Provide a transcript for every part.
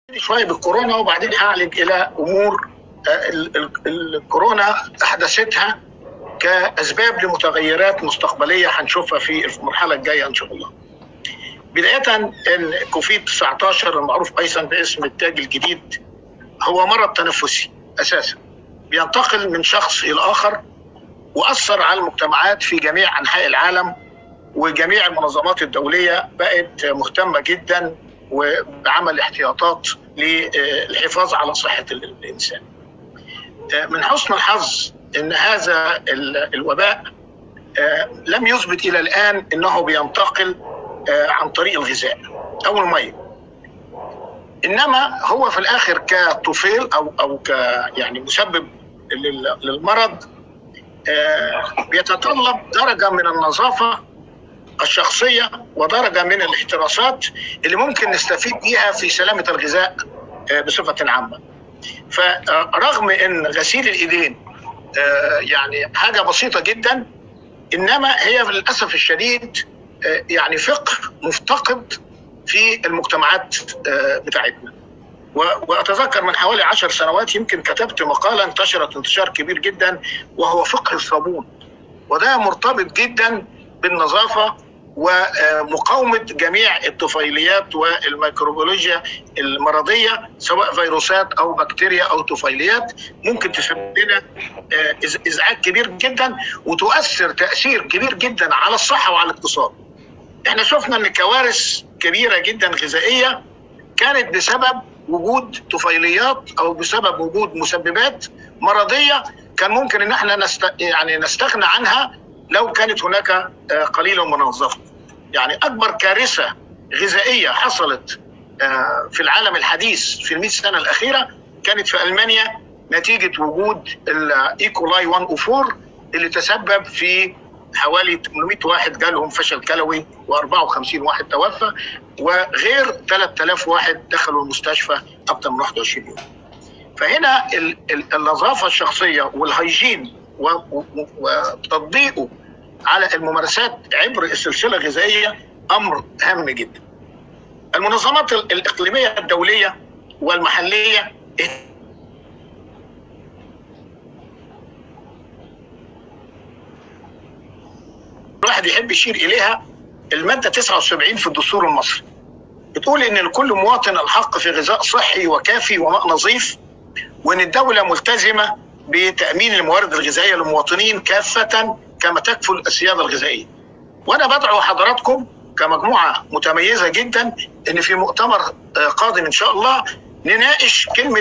شويه بالكورونا وبعدين هعالج الى امور الكورونا احدثتها كاسباب لمتغيرات مستقبليه هنشوفها في المرحله الجايه ان شاء الله. بدايه ان كوفيد 19 المعروف ايضا باسم التاج الجديد هو مرض تنفسي اساسا بينتقل من شخص الى اخر، واثر على المجتمعات في جميع انحاء العالم، وجميع المنظمات الدوليه بقت مهتمه جدا وبعمل احتياطات للحفاظ على صحه الانسان. من حسن الحظ ان هذا الوباء لم يثبت الى الان انه بينتقل عن طريق الغذاء او الميه، انما هو في الاخر كطفيل او يعني مسبب للمرض بيتطلب درجه من النظافه الشخصيه ودرجه من الاحتراسات اللي ممكن نستفيد بيها في سلامه الغذاء بصفه عامه. فرغم ان غسيل الايدين يعني حاجه بسيطه جدا، انما هي للاسف الشديد يعني فقه مفتقد في المجتمعات بتاعتنا. واتذكر من حوالي 10 سنوات يمكن كتبت مقاله انتشرت انتشار كبير جدا، وهو فقه الصابون، وده مرتبط جدا بالنظافه ومقاومه جميع الطفيليات والميكروبيولوجيا المرضيه، سواء فيروسات او بكتيريا او طفيليات ممكن تسبب لنا ازعاج كبير جدا وتؤثر تاثير كبير جدا على الصحه وعلى الاقتصاد. احنا شفنا ان كوارث كبيره جدا غذائيه كانت بسبب وجود طفيليات او بسبب وجود مسببات مرضيه كان ممكن ان احنا نستغنى عنها لو كانت هناك قليل منظفه. يعني اكبر كارثه غذائيه حصلت في العالم الحديث في ال100 سنه الاخيره كانت في المانيا نتيجه وجود الايكولاي 104 اللي تسبب في حوالي 800 واحد جالهم فشل كلوي و54 واحد توفى، وغير 3000 واحد دخلوا المستشفى اكثر من 21 يوم. فهنا النظافه الشخصيه والهيجين وتطبيقه على الممارسات عبر السلسله الغذائيه امر هام جدا. المنظمات الاقليميه الدوليه والمحليه الواحد يحب يشير اليها الماده 79 في الدستور المصري، بتقول ان لكل مواطن الحق في غذاء صحي وكافي وماء نظيف، وان الدوله ملتزمه بتامين الموارد الغذائيه للمواطنين كافه كما تكفل السياده الغذائيه. وانا بدعو حضراتكم كمجموعه متميزه جدا ان في مؤتمر قادم ان شاء الله نناقش كلمه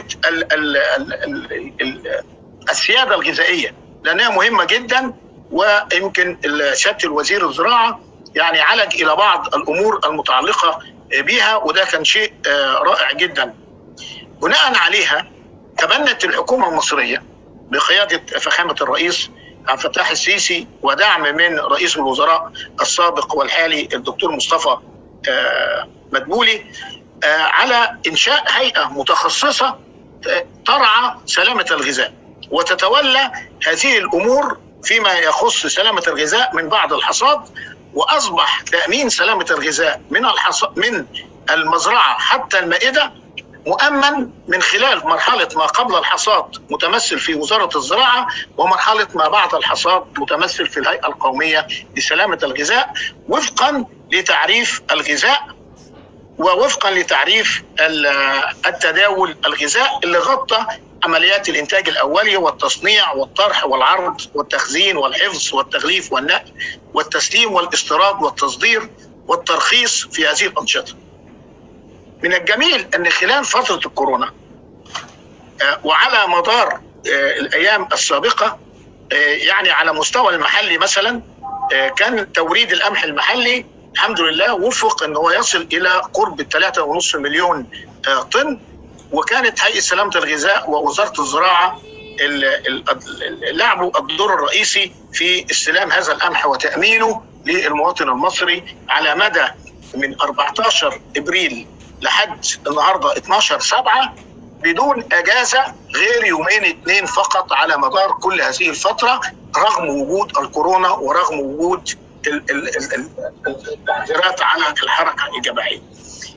السياده الغذائيه، لانها مهمه جدا، ويمكن سياده الوزير الزراعه يعني عالج الى بعض الامور المتعلقه بها، وده كان شيء رائع جدا. بناء عليها تبنت الحكومه المصريه بقياده فخامه الرئيس عبد الفتاح السيسي ودعم من رئيس الوزراء السابق والحالي الدكتور مصطفى مدبولي على انشاء هيئه متخصصه ترعى سلامه الغذاء وتتولى هذه الامور فيما يخص سلامه الغذاء من بعد الحصاد. واصبح تامين سلامه الغذاء من المزرعه حتى المائده مؤمن من خلال مرحله ما قبل الحصاد متمثل في وزاره الزراعه، ومرحله ما بعد الحصاد متمثل في الهيئه القوميه لسلامه الغذاء، وفقا لتعريف الغذاء ووفقا لتعريف التداول الغذاء اللي غطى عمليات الانتاج الاولي والتصنيع والطرح والعرض والتخزين والحفظ والتغليف والنقل والتسليم والاستيراد والتصدير والترخيص في هذه الانشطه. من الجميل ان خلال فتره الكورونا وعلى مدار الايام السابقه يعني على مستوى المحلي مثلا كان توريد القمح المحلي الحمد لله وفق ان هو يصل الى قرب 3.5 مليون طن، وكانت هيئه سلامه الغذاء ووزاره الزراعه لعبوا الدور الرئيسي في استلام هذا القمح وتامينه للمواطن المصري على مدى من 14 ابريل لحد النهارده 12/7 بدون اجازه غير يومين 2 فقط على مدار كل هذه الفتره، رغم وجود الكورونا ورغم وجود التحذيرات على الحركه الجماعيه.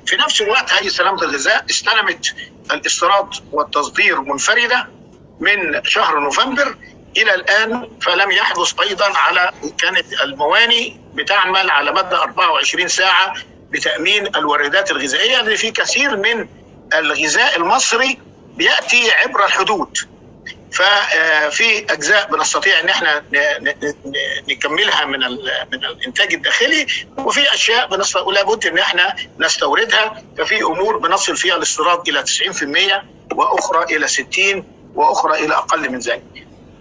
في نفس الوقت هيئة سلامة الغذاء استلمت الاستيراد والتصدير منفردة من شهر نوفمبر إلى الآن، فلم يحدث أيضا على كانت المواني بتعمل على مدى 24 ساعة بتأمين الواردات الغذائية، لأن في كثير من الغذاء المصري بيأتي عبر الحدود، ففي اجزاء بنستطيع ان احنا نكملها من الانتاج الداخلي، وفي اشياء لابد ان احنا نستوردها، ففي امور بنصل فيها الاستيراد الى 90% واخرى الى 60 واخرى الى اقل من ذلك.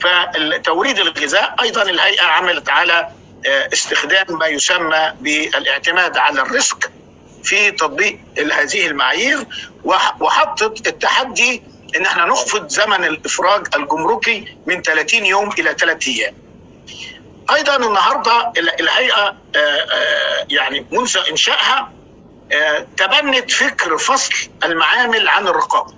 فتوريد الغذاء ايضا الهيئه عملت على استخدام ما يسمى بالاعتماد على الريسك في تطبيق هذه المعايير، وحطت التحدي ان احنا نخفض زمن الافراج الجمركي من 30 يوم الى 3 ايام. ايضا النهارده الهيئه يعني منذ انشائها تبنت فكر فصل المعامل عن الرقابه،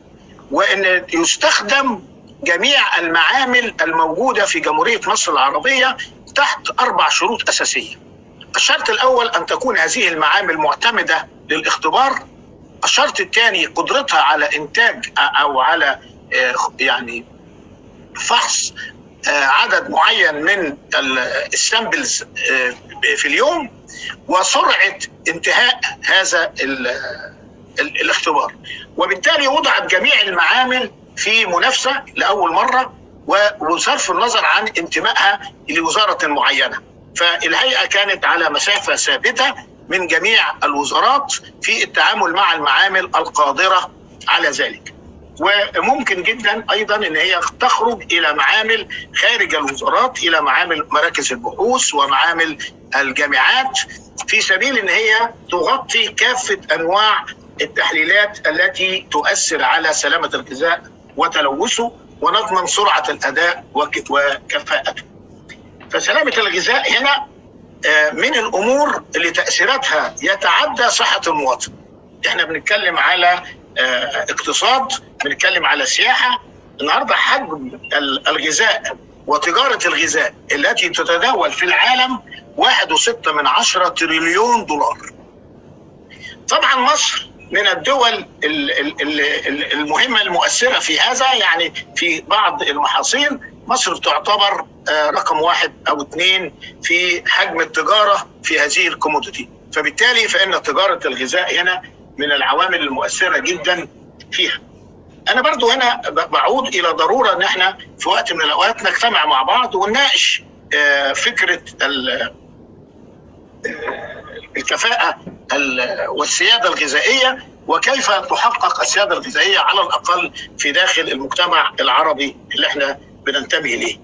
وان يستخدم جميع المعامل الموجوده في جمهوريه مصر العربيه تحت 4 شروط اساسيه. الشرط الاول ان تكون هذه المعامل معتمده للاختبار. الشرط الثاني قدرتها على انتاج او على يعني فحص عدد معين من السامبلز في اليوم، وسرعه انتهاء هذا الاختبار. وبالتالي وضعت جميع المعامل في منافسه لاول مره، وصرف النظر عن انتمائها لوزاره معينه، فالهيئه كانت على مسافه ثابته من جميع الوزارات في التعامل مع المعامل القادره على ذلك. وممكن جدا ايضا ان هي تخرج الى معامل خارج الوزارات، الى معامل مراكز البحوث ومعامل الجامعات، في سبيل ان هي تغطي كافه انواع التحليلات التي تؤثر على سلامه الغذاء وتلوثه، ونضمن سرعه الاداء وكفاءته. فسلامه الغذاء هنا من الامور اللي تاثيراتها يتعدى صحه المواطن. احنا بنتكلم على اقتصاد، بنتكلم على سياحه. النهارده حجم الغذاء وتجاره الغذاء التي تتداول في العالم 1.6 تريليون دولار. طبعا مصر من الدول المهمه المؤثره في هذا، يعني في بعض المحاصيل مصر تعتبر رقم 1 أو 2 في حجم التجاره في هذه الكوموديتي، فبالتالي فإن تجاره الغذاء هنا من العوامل المؤثره جدا فيها. انا برضو هنا بعود الى ضروره ان احنا في وقت من الاوقات نجتمع مع بعض ونناقش فكره الكفاءه والسياده الغذائيه، وكيف تحقق السياده الغذائيه على الاقل في داخل المجتمع العربي اللي احنا بننتمي اليه.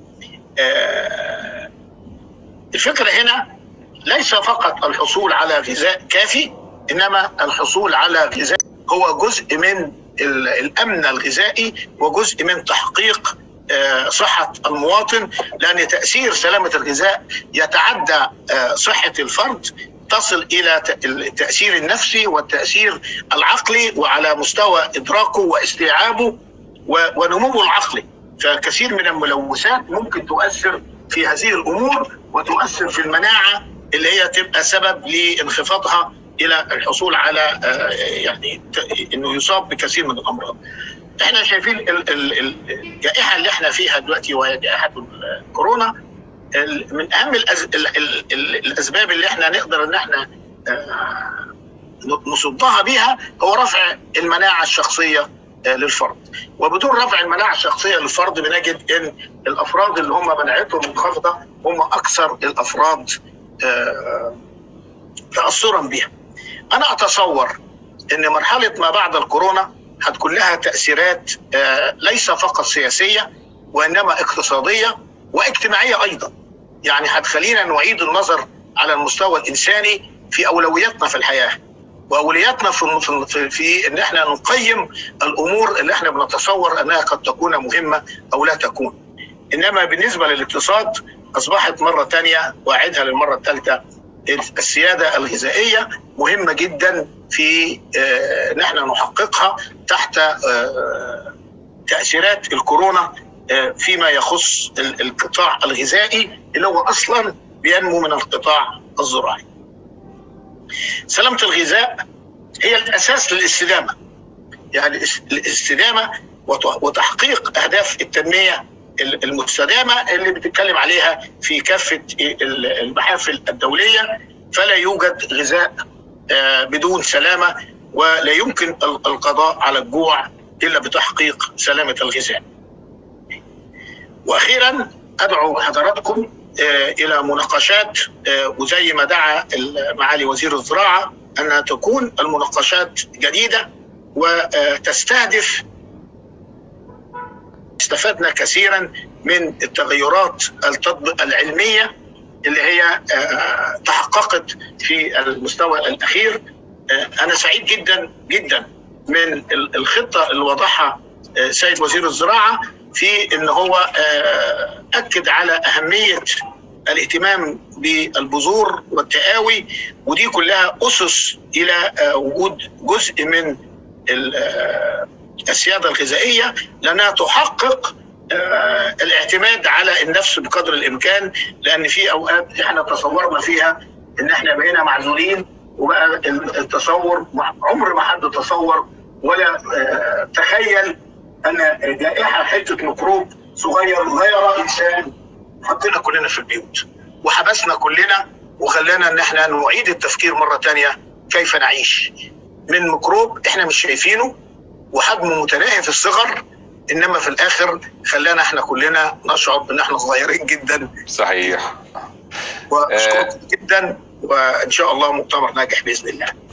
الفكره هنا ليس فقط الحصول على غذاء كافي، انما الحصول على غذاء هو جزء من الامن الغذائي وجزء من تحقيق صحه المواطن، لان تاثير سلامه الغذاء يتعدى صحه الفرد، تصل الى التاثير النفسي والتاثير العقلي وعلى مستوى ادراكه واستيعابه ونموه العقلي. فكثير من الملوثات ممكن تؤثر في هذه الامور وتؤثر في المناعه اللي هي تبقى سبب لانخفاضها الى الحصول على يعني انه يصاب بكثير من الامراض. احنا شايفين الجائحه اللي احنا فيها دلوقتي وهي جائحه الكورونا، من اهم الاسباب اللي احنا نقدر ان احنا نصدها بها هو رفع المناعه الشخصيه للفرد. وبدون رفع المناعه الشخصيه للفرد بنجد ان الافراد اللي هم مناعتهم منخفضه هم اكثر الافراد تاثرا بها. انا اتصور ان مرحله ما بعد الكورونا هتكون لها تاثيرات ليس فقط سياسيه وانما اقتصاديه واجتماعيه ايضا، يعني هتخلينا نعيد النظر على المستوى الانساني في اولوياتنا في الحياه، واولوياتنا في ان احنا نقيم الامور اللي احنا بنتصور انها قد تكون مهمه او لا تكون. انما بالنسبه للاقتصاد اصبحت مره ثانيه واعدها للمره الثالثه، السياده الغذائيه مهمه جدا في ان احنا نحققها تحت تاثيرات الكورونا فيما يخص القطاع الغذائي اللي هو اصلا بينمو من القطاع الزراعي. سلامه الغذاء هي الاساس للاستدامه. يعني الاستدامه وتحقيق اهداف التنميه المستدامه اللي بتتكلم عليها في كافه المحافل الدوليه. فلا يوجد غذاء بدون سلامه، ولا يمكن القضاء على الجوع الا بتحقيق سلامه الغذاء. واخيرا ادعو حضراتكم الى مناقشات، وزي ما دعا معالي وزير الزراعه ان تكون المناقشات جديده وتستهدف. استفدنا كثيرا من التغيرات العلميه اللي هي تحققت في المستوى الاخير. انا سعيد جدا جدا من الخطه اللي وضعها سيد وزير الزراعه في ان هو اكد على اهميه الاهتمام بالبذور والتقاوي، ودي كلها اسس الى وجود جزء من السياده الغذائيه، لانها تحقق الاعتماد على النفس بقدر الامكان. لان في اوقات احنا تصورنا فيها ان احنا بقينا معزولين، وبقى التصور عمر ما حد تصور ولا تخيل ان جائحه حته ميكروب صغير غير انسان حطينا كلنا في البيوت وحبسنا كلنا، وخلانا ان احنا نعيد التفكير مره ثانيه كيف نعيش من ميكروب احنا مش شايفينه وحجمه متناهي في الصغر، انما في الاخر خلانا احنا كلنا نشعر ان احنا صغيرين جدا. صحيح. واشكركم جدا، وان شاء الله مؤتمر ناجح باذن الله.